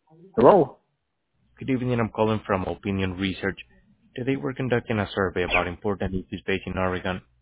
Hello? Good evening. I'm calling from Opinion Research. Today we're conducting a survey about important issues facing Oregon.